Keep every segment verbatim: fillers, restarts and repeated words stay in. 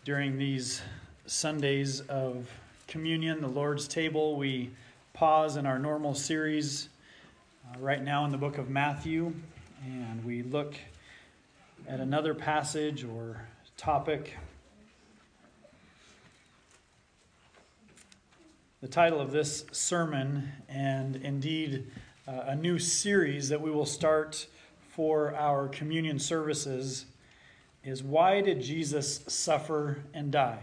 During these Sundays of communion, the Lord's table, we pause in our normal series uh, right now in the book of Matthew, and we look at another passage or topic. The title of this sermon, and indeed uh, a new series that we will start for our communion services, is Why Did Jesus Suffer and Die?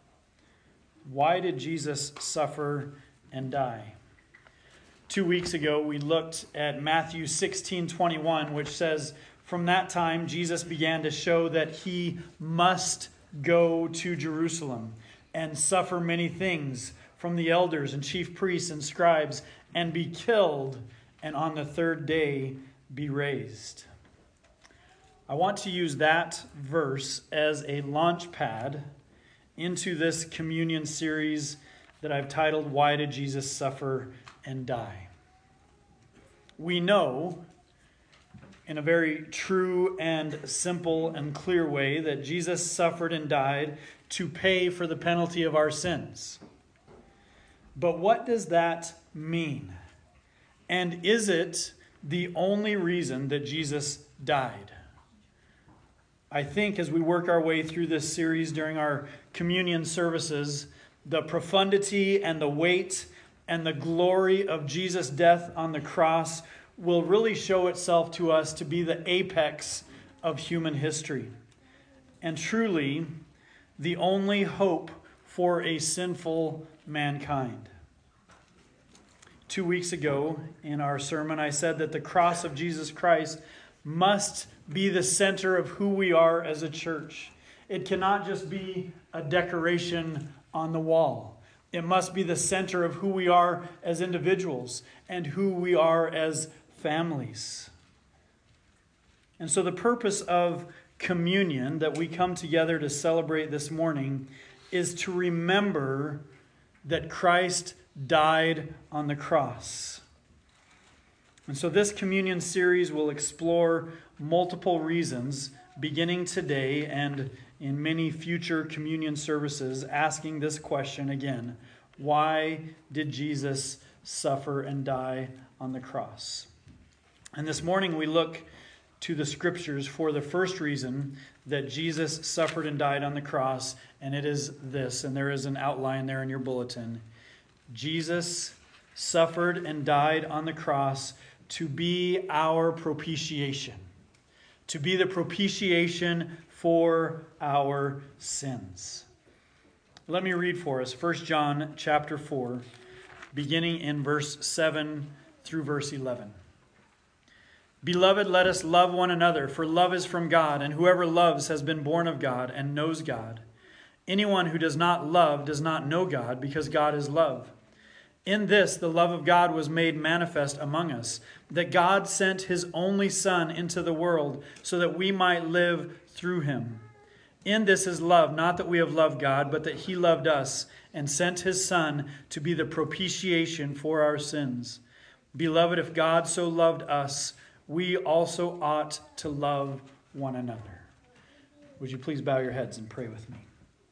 Why did Jesus suffer and die? Two weeks ago, we looked at Matthew sixteen twenty-one, which says, "From that time, Jesus began to show that he must go to Jerusalem and suffer many things from the elders and chief priests and scribes, and be killed, and on the third day be raised." I want to use that verse as a launch pad into this communion series that I've titled, Why Did Jesus Suffer and Die? We know, in a very true and simple and clear way, that Jesus suffered and died to pay for the penalty of our sins. But what does that mean? And is it the only reason that Jesus died? I think as we work our way through this series during our communion services, the profundity and the weight and the glory of Jesus' death on the cross will really show itself to us to be the apex of human history, and truly the only hope for a sinful mankind. Two weeks ago in our sermon, I said that the cross of Jesus Christ must be the center of who we are as a church. It cannot just be a decoration on the wall. It must be the center of who we are as individuals and who we are as families. And so the purpose of communion that we come together to celebrate this morning is to remember that Christ died on the cross. And so this communion series will explore multiple reasons, beginning today and in many future communion services, asking this question again: why did Jesus suffer and die on the cross? And this morning we look to the scriptures for the first reason that Jesus suffered and died on the cross, and it is this, and there is an outline there in your bulletin. Jesus suffered and died on the cross to be our propitiation, to be the propitiation for our sins. Let me read for us First John chapter four, beginning in verse seven through verse eleven. "Beloved, let us love one another, for love is from God, and whoever loves has been born of God and knows God. Anyone who does not love does not know God, because God is love. In this, the love of God was made manifest among us, that God sent his only Son into the world so that we might live through him. In this is love, not that we have loved God, but that he loved us and sent his Son to be the propitiation for our sins. Beloved, if God so loved us, we also ought to love one another." Would you please bow your heads and pray with me?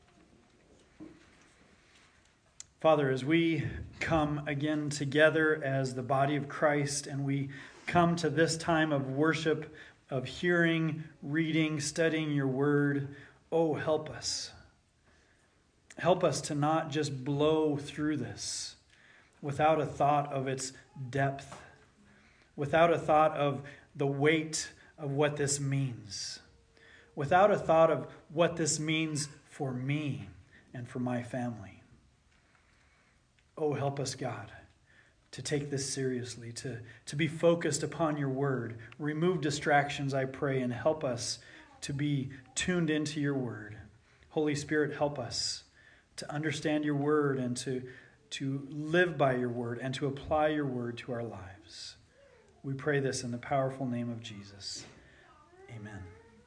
Father, as we come again together as the body of Christ, and we come to this time of worship, of hearing, reading, studying your word, oh, help us. Help us to not just blow through this without a thought of its depth, without a thought of the weight of what this means, without a thought of what this means for me and for my family. Oh, help us, God, to take this seriously, to, to be focused upon your word. Remove distractions, I pray, and help us to be tuned into your word. Holy Spirit, help us to understand your word and to, to live by your word and to apply your word to our lives. We pray this in the powerful name of Jesus. Amen.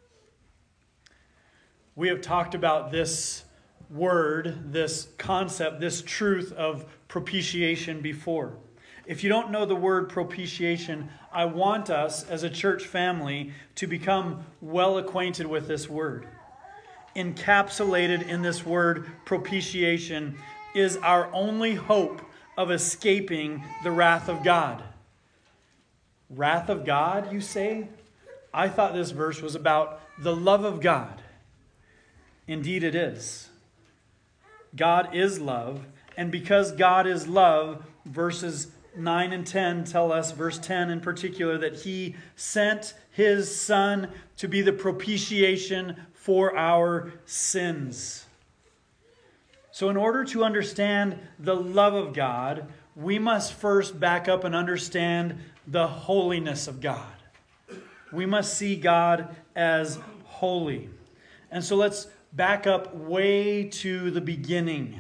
We have talked about this word, this concept, this truth of propitiation before. If you don't know the word propitiation, I want us as a church family to become well acquainted with this word. encapsulated in this word propitiation is our only hope of escaping the wrath of God. Wrath of God, you say? I thought this verse was about the love of God. Indeed it is. God is love, and because God is love, verses nine and ten tell us, verse ten in particular, that He sent His Son to be the propitiation for our sins. So in order to understand the love of God, we must first back up and understand the holiness of God. We must see God as holy. And so let's back up way to the beginning.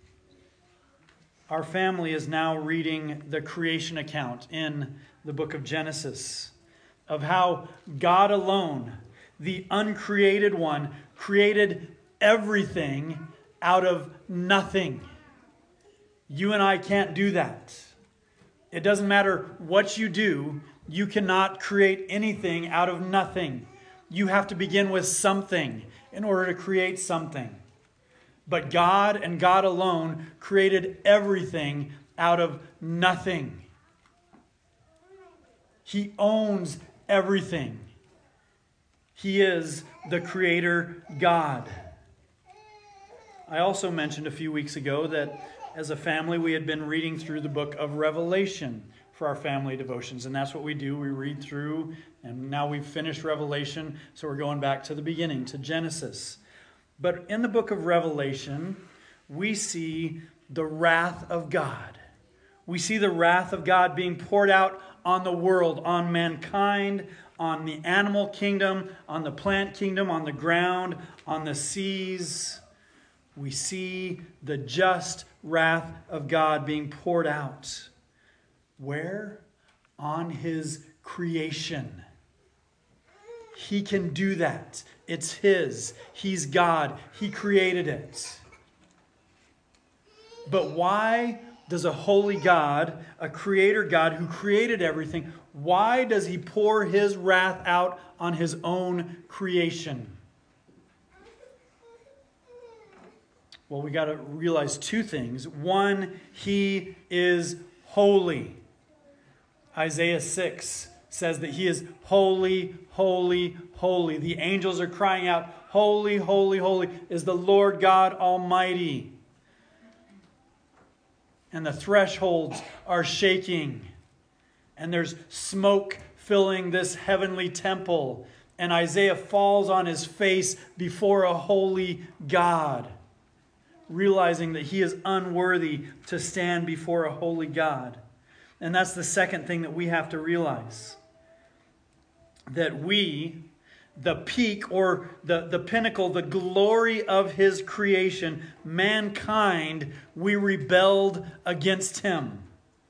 Our family is now reading the creation account in the book of Genesis of how God alone, the uncreated one, created everything out of nothing. You and I can't do that. It doesn't matter what you do, you cannot create anything out of nothing. You have to begin with something in order to create something. But God and God alone created everything out of nothing. He owns everything. He is the Creator God. I also mentioned a few weeks ago that as a family we had been reading through the book of Revelation for our family devotions. And that's what we do. We read through, and now we've finished Revelation, so we're going back to the beginning, to Genesis. But in the book of Revelation, we see the wrath of God. We see the wrath of God being poured out on the world, on mankind, on the animal kingdom, on the plant kingdom, on the ground, on the seas. We see the just wrath of God being poured out. Where? On His creation. He can do that. It's His. He's God. He created it. But why does a holy God, a creator God who created everything, why does He pour His wrath out on His own creation? Well, we got to realize two things. One, He is holy. Isaiah six says that He is holy, holy, holy. The angels are crying out, holy, holy, holy is the Lord God Almighty. And the thresholds are shaking. And there's smoke filling this heavenly temple. And Isaiah falls on his face before a holy God, realizing that he is unworthy to stand before a holy God. And that's the second thing that we have to realize. That we, the peak or the, the pinnacle, the glory of His creation, mankind, we rebelled against Him.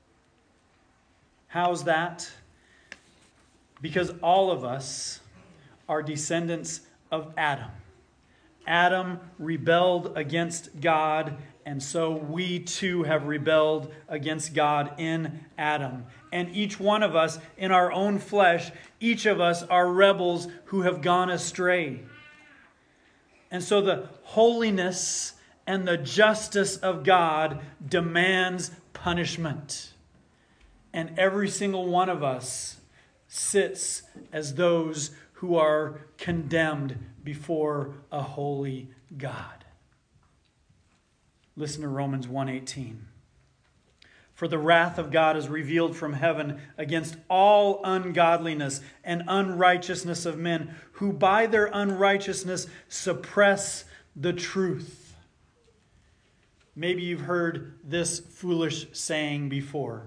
How's that? Because all of us are descendants of Adam. Adam rebelled against God, and so we too have rebelled against God in Adam. And each one of us, in our own flesh, each of us are rebels who have gone astray. And so the holiness and the justice of God demands punishment. And every single one of us sits as those who are condemned before a holy God. Listen to Romans one eighteen. For the wrath of God is revealed from heaven against all ungodliness and unrighteousness of men, who by their unrighteousness suppress the truth. Maybe you've heard this foolish saying before.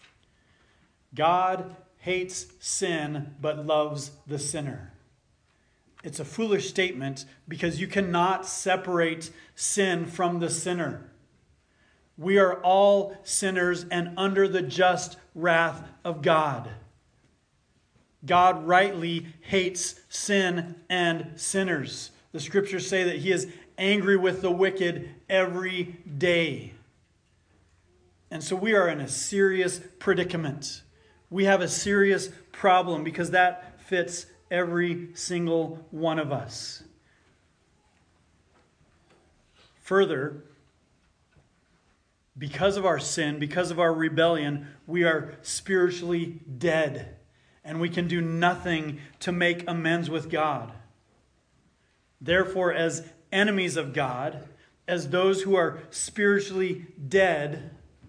God hates sin but loves the sinner. It's a foolish statement because you cannot separate sin from the sinner. We are all sinners and under the just wrath of God. God rightly hates sin and sinners. The scriptures say that He is angry with the wicked every day. And so we are in a serious predicament. We have a serious problem because that fits every single one of us. Further, because of our sin, because of our rebellion, we are spiritually dead, and we can do nothing to make amends with God. Therefore, as enemies of God, as those who are spiritually dead,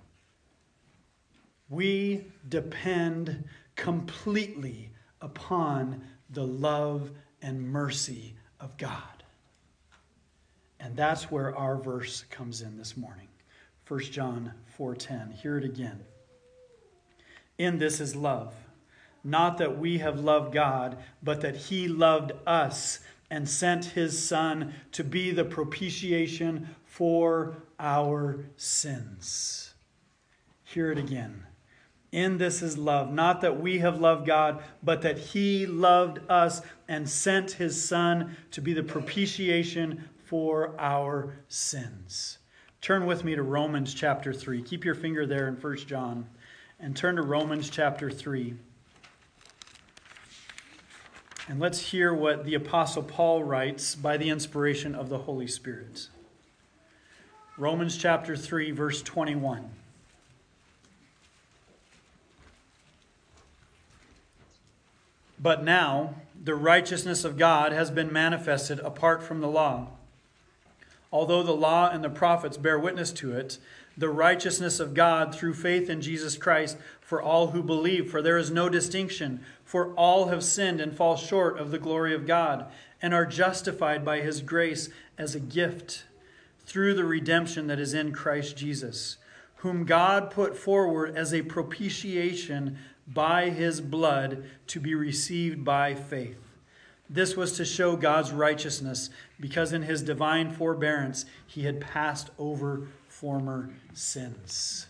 we depend completely upon the love and mercy of God. And that's where our verse comes in this morning. First John four ten. Hear it again. In this is love, not that we have loved God, but that He loved us and sent His Son to be the propitiation for our sins. Hear it again. In this is love, not that we have loved God, but that He loved us and sent His Son to be the propitiation for our sins. Turn with me to Romans chapter three. Keep your finger there in First John and turn to Romans chapter three. And let's hear what the Apostle Paul writes by the inspiration of the Holy Spirit. Romans chapter three, verse twenty-one. But now the righteousness of God has been manifested apart from the law. Although the law and the prophets bear witness to it, the righteousness of God through faith in Jesus Christ for all who believe. For there is no distinction, for all have sinned and fall short of the glory of God, and are justified by His grace as a gift through the redemption that is in Christ Jesus, whom God put forward as a propitiation by His blood to be received by faith. This was to show God's righteousness, because in His divine forbearance He had passed over former sins.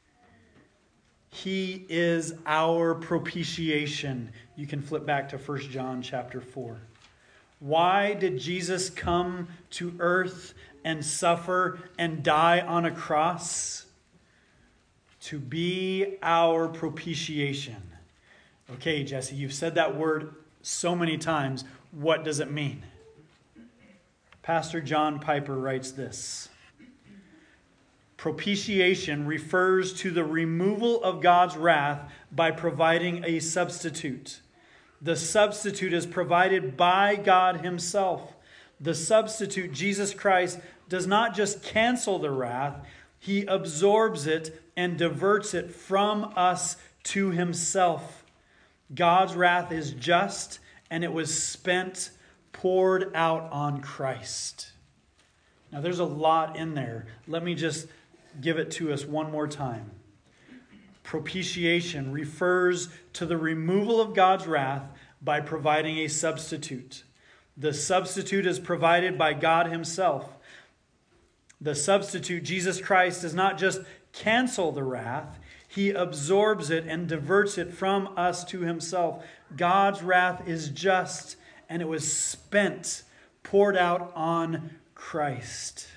He is our propitiation. You can flip back to First John chapter four. Why did Jesus come to earth and suffer and die on a cross? To be our propitiation. Okay, Jesse, you've said that word so many times. What does it mean? Pastor John Piper writes this. Propitiation refers to the removal of God's wrath by providing a substitute. The substitute is provided by God Himself. The substitute, Jesus Christ, does not just cancel the wrath, He absorbs it and diverts it from us to Himself. God's wrath is just, and it was spent, poured out on Christ. Now there's a lot in there. Let me just give it to us one more time. Propitiation refers to the removal of God's wrath by providing a substitute. The substitute is provided by God Himself. The substitute, Jesus Christ, does not just cancel the wrath. He absorbs it and diverts it from us to Himself. God's wrath is just, and it was spent, poured out on Christ.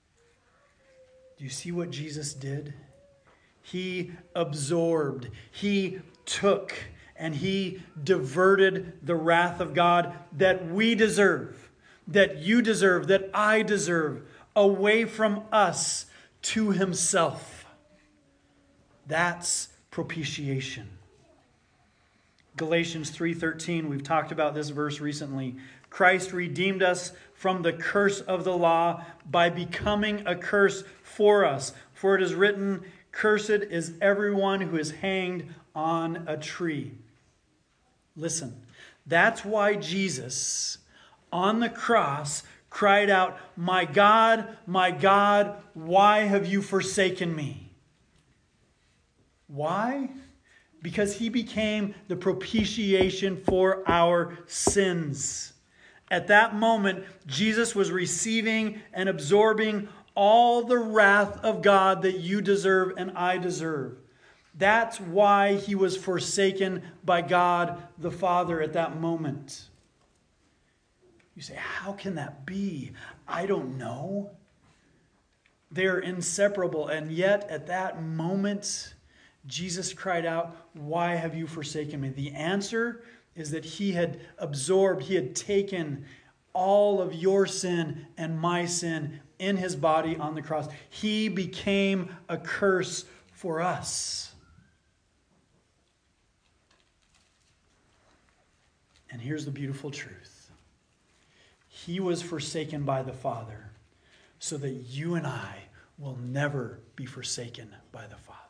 Do you see what Jesus did? He absorbed, He took, and He diverted the wrath of God that we deserve, that you deserve, that I deserve, away from us to Himself. That's propitiation. Galatians three thirteen, we've talked about this verse recently. Christ redeemed us from the curse of the law by becoming a curse for us. For it is written, cursed is everyone who is hanged on a tree. Listen, that's why Jesus on the cross cried out, my God, my God, why have you forsaken me? Why? Because He became the propitiation for our sins. At that moment, Jesus was receiving and absorbing all the wrath of God that you deserve and I deserve. That's why He was forsaken by God the Father at that moment. You say, how can that be? I don't know. They're inseparable, and yet at that moment, Jesus cried out, why have you forsaken me? The answer is that He had absorbed, He had taken all of your sin and my sin in his body on the cross. He became a curse for us. And here's the beautiful truth. He was forsaken by the Father so that you and I will never be forsaken by the Father.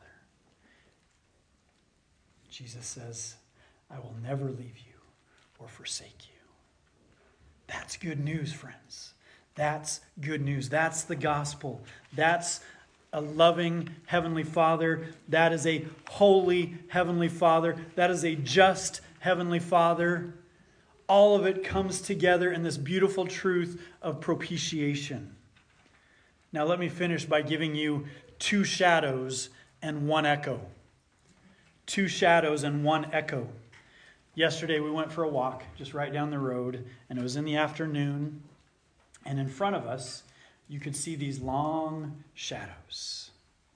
Jesus says, I will never leave you or forsake you. That's good news, friends. That's good news. That's the gospel. That's a loving Heavenly Father. That is a holy Heavenly Father. That is a just Heavenly Father. All of it comes together in this beautiful truth of propitiation. Now let me finish by giving you two shadows and one echo. Two shadows and one echo. Yesterday we went for a walk just right down the road, and it was in the afternoon. And in front of us, you could see these long shadows.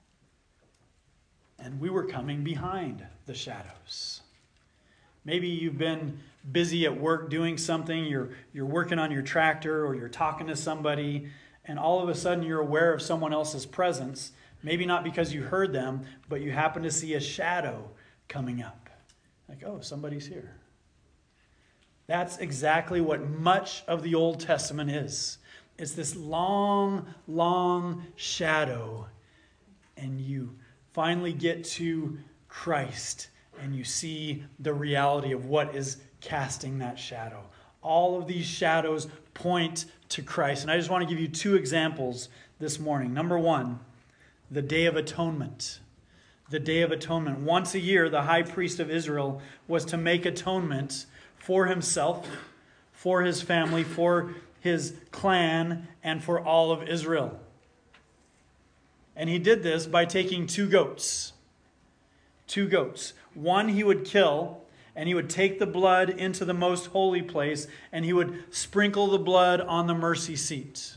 And we were coming behind the shadows. Maybe you've been busy at work doing something, you're, you're working on your tractor or you're talking to somebody, and all of a sudden you're aware of someone else's presence, maybe not because you heard them, but you happen to see a shadow coming up. Like, oh, somebody's here. That's exactly what much of the Old Testament is. It's this long, long shadow, and you finally get to Christ, and you see the reality of what is casting that shadow. All of these shadows point to Christ. And I just want to give you two examples this morning. Number one, the Day of Atonement. The Day of Atonement. Once a year, the high priest of Israel was to make atonement for himself, for his family, for his clan, and for all of Israel. And he did this by taking two goats. Two goats. One he would kill, and he would take the blood into the most holy place, and he would sprinkle the blood on the mercy seat.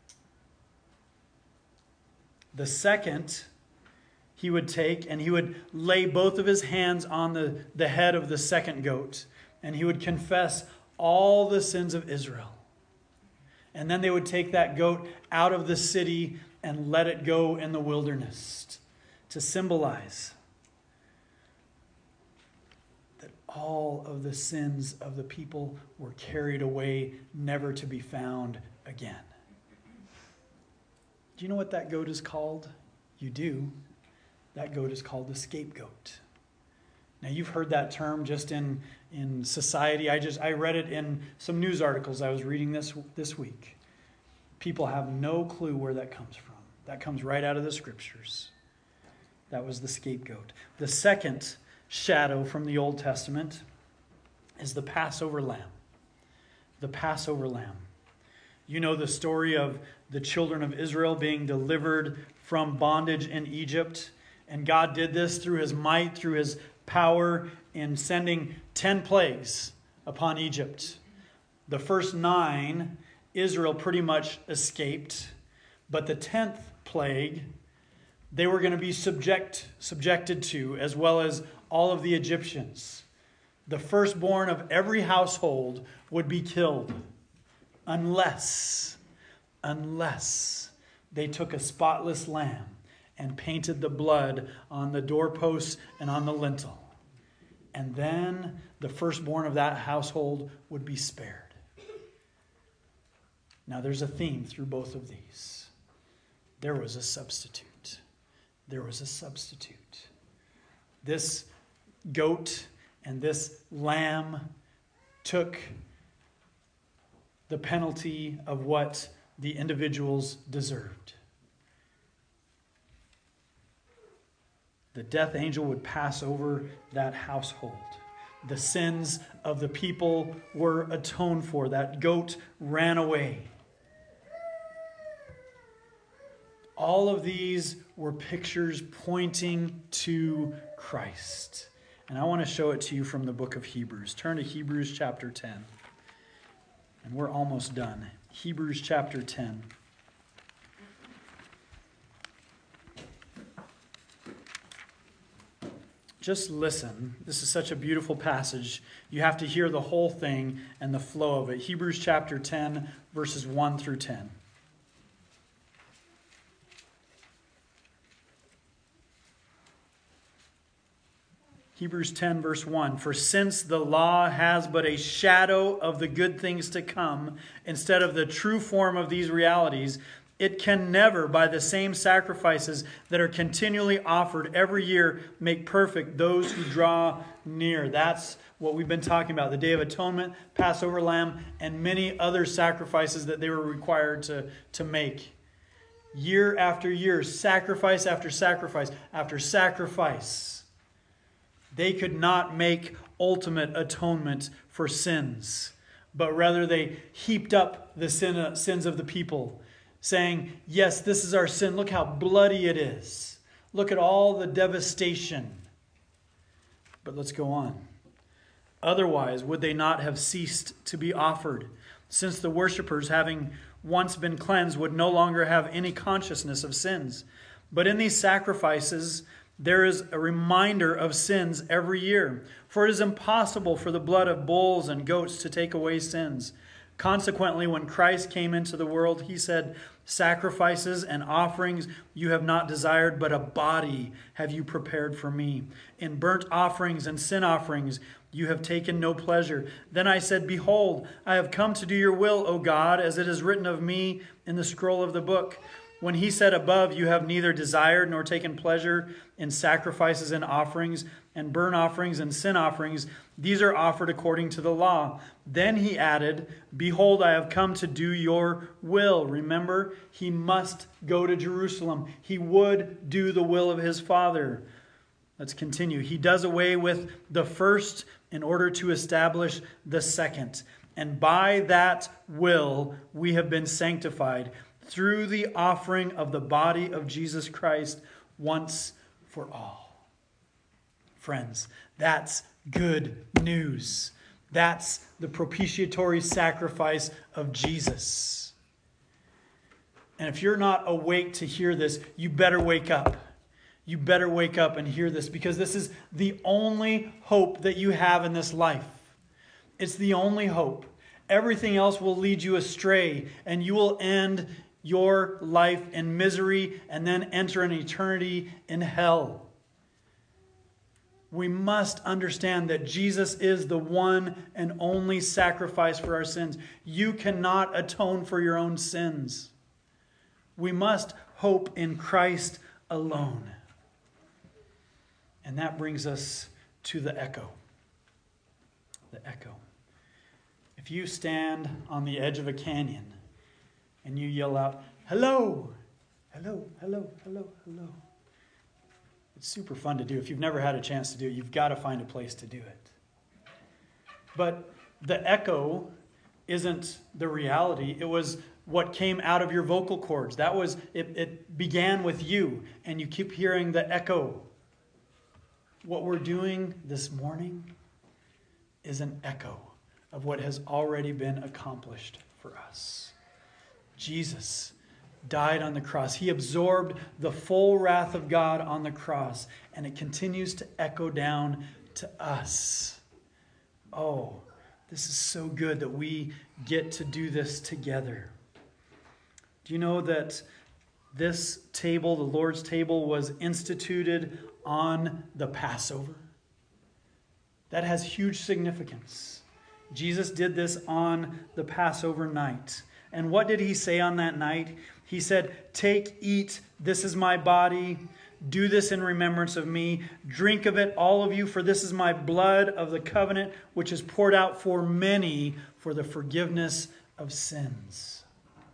The second he would take, and he would lay both of his hands on the, the head of the second goat, and he would confess all the sins of Israel. And then they would take that goat out of the city and let it go in the wilderness to symbolize that all of the sins of the people were carried away, never to be found again. Do you know what that goat is called? You do. That goat is called the scapegoat. Now, you've heard that term just in, in society. I just I read it in some news articles I was reading this, this week. People have no clue where that comes from. That comes right out of the scriptures. That was the scapegoat. The second shadow from the Old Testament is the Passover lamb. The Passover lamb. You know the story of the children of Israel being delivered from bondage in Egypt. And God did this through his might, through his power in sending ten plagues upon Egypt. The first nine, Israel pretty much escaped. But the tenth plague, they were going to be subject, subjected to, as well as all of the Egyptians. The firstborn of every household would be killed unless, unless they took a spotless lamb and painted the blood on the doorposts and on the lintel. And then the firstborn of that household would be spared. Now there's a theme through both of these. There was a substitute. There was a substitute. This goat and this lamb took the penalty of what the individuals deserved. The death angel would pass over that household. The sins of the people were atoned for. That goat ran away. All of these were pictures pointing to Christ. And I want to show it to you from the book of Hebrews. Turn to Hebrews chapter ten. And we're almost done. Hebrews chapter ten. Just listen. This is such a beautiful passage. You have to hear the whole thing and the flow of it. Hebrews chapter ten, verses one through ten. Hebrews ten, verse one, for since the law has but a shadow of the good things to come, instead of the true form of these realities, it can never, by the same sacrifices that are continually offered every year, make perfect those who draw near. That's what we've been talking about, the Day of Atonement, Passover lamb, and many other sacrifices that they were required to, to make. Year after year, sacrifice after sacrifice after sacrifice. They could not make ultimate atonement for sins, but rather they heaped up the sin, sins of the people, saying, yes, this is our sin. Look how bloody it is. Look at all the devastation. But let's go on. Otherwise, would they not have ceased to be offered, since the worshippers, having once been cleansed, would no longer have any consciousness of sins? But in these sacrifices, there is a reminder of sins every year. For it is impossible for the blood of bulls and goats to take away sins. Consequently, when Christ came into the world, he said, sacrifices and offerings you have not desired, but a body have you prepared for me. In burnt offerings and sin offerings you have taken no pleasure. Then I said, behold, I have come to do your will, O God, as it is written of me in the scroll of the book. When he said above, you have neither desired nor taken pleasure in sacrifices and offerings and burnt offerings and sin offerings, these are offered according to the law. Then he added, behold, I have come to do your will. Remember, he must go to Jerusalem. He would do the will of his Father. Let's continue. He does away with the first in order to establish the second. And by that will we have been sanctified through the offering of the body of Jesus Christ once for all. Friends, that's good news. That's the propitiatory sacrifice of Jesus. And if you're not awake to hear this, you better wake up. You better wake up and hear this, because this is the only hope that you have in this life. It's the only hope. Everything else will lead you astray, and you will end your life in misery and then enter an eternity in hell. We must understand that Jesus is the one and only sacrifice for our sins. You cannot atone for your own sins. We must hope in Christ alone. And that brings us to the echo. The echo. If you stand on the edge of a canyon and you yell out, hello, hello, hello, hello, hello. It's super fun to do. If you've never had a chance to do it, you've got to find a place to do it. But the echo isn't the reality. It was what came out of your vocal cords. That was, it, it began with you, and you keep hearing the echo. What we're doing this morning is an echo of what has already been accomplished for us. Jesus died on the cross. He absorbed the full wrath of God on the cross, and it continues to echo down to us. Oh, this is so good that we get to do this together. Do you know that this table, the Lord's table, was instituted on the Passover? That has huge significance. Jesus did this on the Passover night. And what did he say on that night? He said, take, eat, this is my body. Do this in remembrance of me. Drink of it, all of you, for this is my blood of the covenant, which is poured out for many for the forgiveness of sins.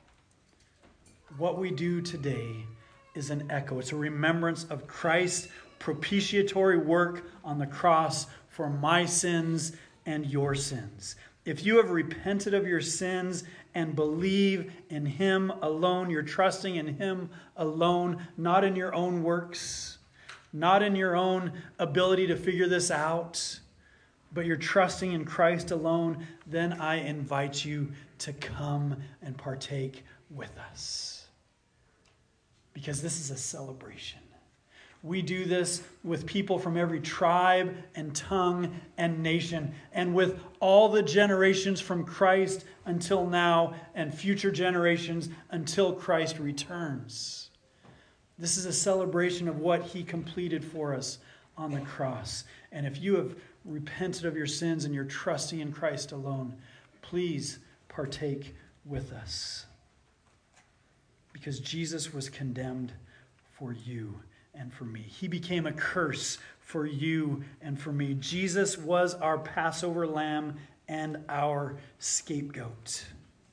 What we do today is an echo. It's a remembrance of Christ's propitiatory work on the cross for my sins and your sins. If you have repented of your sins and believe in Him alone, you're trusting in Him alone, not in your own works, not in your own ability to figure this out, but you're trusting in Christ alone, then I invite you to come and partake with us. Because this is a celebration. We do this with people from every tribe and tongue and nation, and with all the generations from Christ until now and future generations until Christ returns. This is a celebration of what He completed for us on the cross. And if you have repented of your sins and you're trusting in Christ alone, please partake with us. Because Jesus was condemned for you and for me. He became a curse for you and for me. Jesus was our Passover lamb and our scapegoat.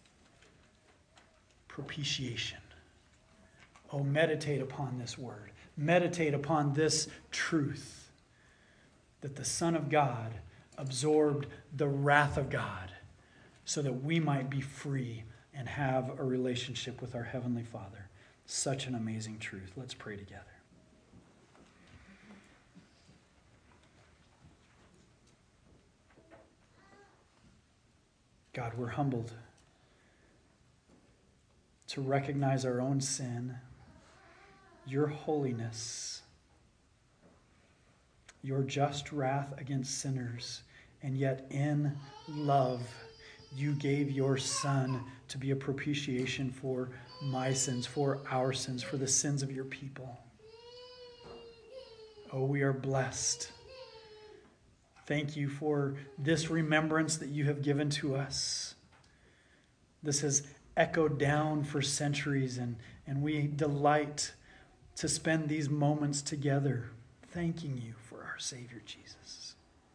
Propitiation. Oh, meditate upon this word. Meditate upon this truth that the Son of God absorbed the wrath of God so that we might be free and have a relationship with our Heavenly Father. Such an amazing truth. Let's pray together. God, we're humbled to recognize our own sin, your holiness, your just wrath against sinners, and yet in love, you gave your Son to be a propitiation for my sins, for our sins, for the sins of your people. Oh, we are blessed. Thank you for this remembrance that you have given to us. This has echoed down for centuries, and, and we delight to spend these moments together, thanking you for our Savior Jesus.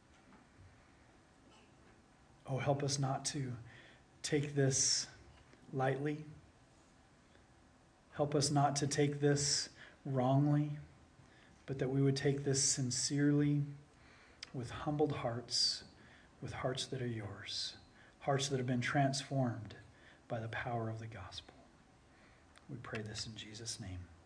Oh, help us not to take this lightly. Help us not to take this wrongly, but that we would take this sincerely, with humbled hearts, with hearts that are yours, hearts that have been transformed by the power of the gospel. We pray this in Jesus' name.